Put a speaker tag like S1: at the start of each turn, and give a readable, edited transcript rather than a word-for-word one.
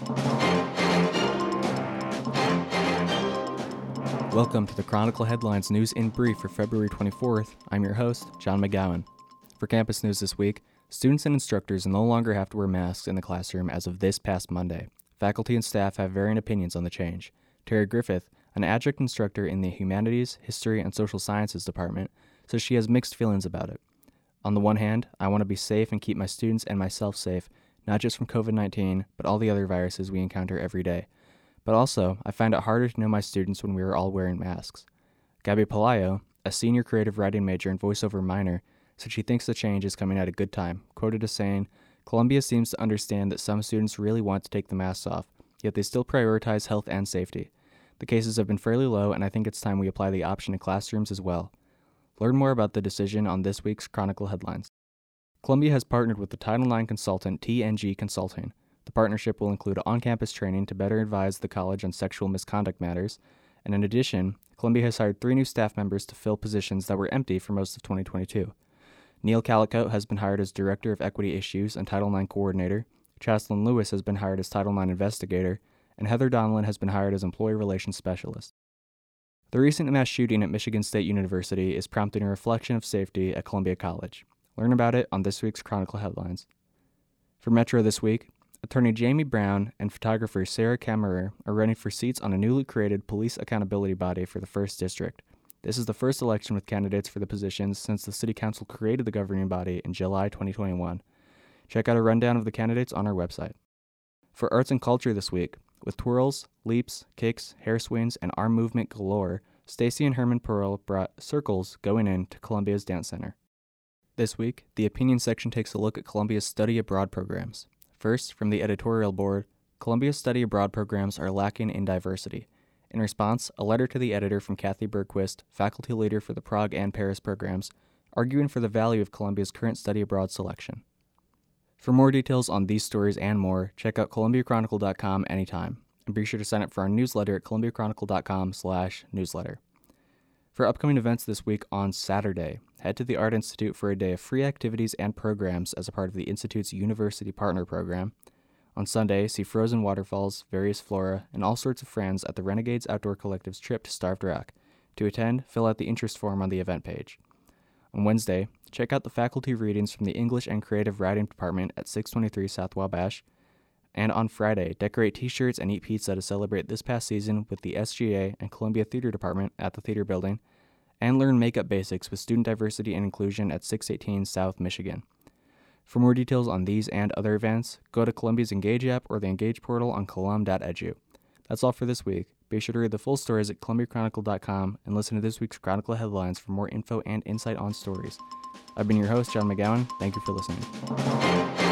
S1: Welcome to the Chronicle Headlines News in Brief for February 24th. I'm your host, John McGowan. For campus news this week, students and instructors no longer have to wear masks in the classroom as of this past Monday. Faculty and staff have varying opinions on the change. Terry Griffith, an adjunct instructor in the Humanities, History, and Social Sciences department, says she has mixed feelings about it. On the one hand, I want to be safe and keep my students and myself safe, not just from COVID-19, but all the other viruses we encounter every day. But also, I find it harder to know my students when we are all wearing masks. Gabby Palayo, a senior creative writing major and voiceover minor, said she thinks the change is coming at a good time, quoted as saying, "Columbia seems to understand that some students really want to take the masks off, yet they still prioritize health and safety. The cases have been fairly low, and I think it's time we apply the option in classrooms as well." Learn more about the decision on this week's Chronicle Headlines. Columbia has partnered with the Title IX consultant TNG Consulting. The partnership will include on-campus training to better advise the college on sexual misconduct matters, and in addition, Columbia has hired 3 new staff members to fill positions that were empty for most of 2022. Neil Calicote has been hired as Director of Equity Issues and Title IX Coordinator, Chaslyn Lewis has been hired as Title IX Investigator, and Heather Donlin has been hired as Employee Relations Specialist. The recent mass shooting at Michigan State University is prompting a reflection of safety at Columbia College. Learn about it on this week's Chronicle Headlines. For Metro this week, Attorney Jamie Brown and photographer Sarah Kammerer are running for seats on a newly created police accountability body for the 1st District. This is the first election with candidates for the positions since the City Council created the governing body in July 2021. Check out a rundown of the candidates on our website. For arts and culture this week, with twirls, leaps, kicks, hair swings, and arm movement galore, Stacy and Herman Pearl brought Circles Going In to Columbia's Dance Center. This week, the opinion section takes a look at Columbia's study abroad programs. First, from the editorial board, Columbia's study abroad programs are lacking in diversity. In response, a letter to the editor from Kathy Bergquist, faculty leader for the Prague and Paris programs, arguing for the value of Columbia's current study abroad selection. For more details on these stories and more, check out columbiachronicle.com anytime, and be sure to sign up for our newsletter at columbiachronicle.com/newsletter. For upcoming events this week on Saturday, head to the Art Institute for a day of free activities and programs as a part of the Institute's University Partner Program. On Sunday, see frozen waterfalls, various flora, and all sorts of friends at the Renegades Outdoor Collective's trip to Starved Rock. To attend, fill out the interest form on the event page. On Wednesday, check out the faculty readings from the English and Creative Writing Department at 623 South Wabash. And on Friday, decorate t-shirts and eat pizza to celebrate this past season with the SGA and Columbia Theater Department at the Theater Building, and learn makeup basics with student diversity and inclusion at 618 South Michigan. For more details on these and other events, go to Columbia's Engage app or the Engage portal on colum.edu. That's all for this week. Be sure to read the full stories at columbiachronicle.com and listen to this week's Chronicle Headlines for more info and insight on stories. I've been your host, John McGowan. Thank you for listening.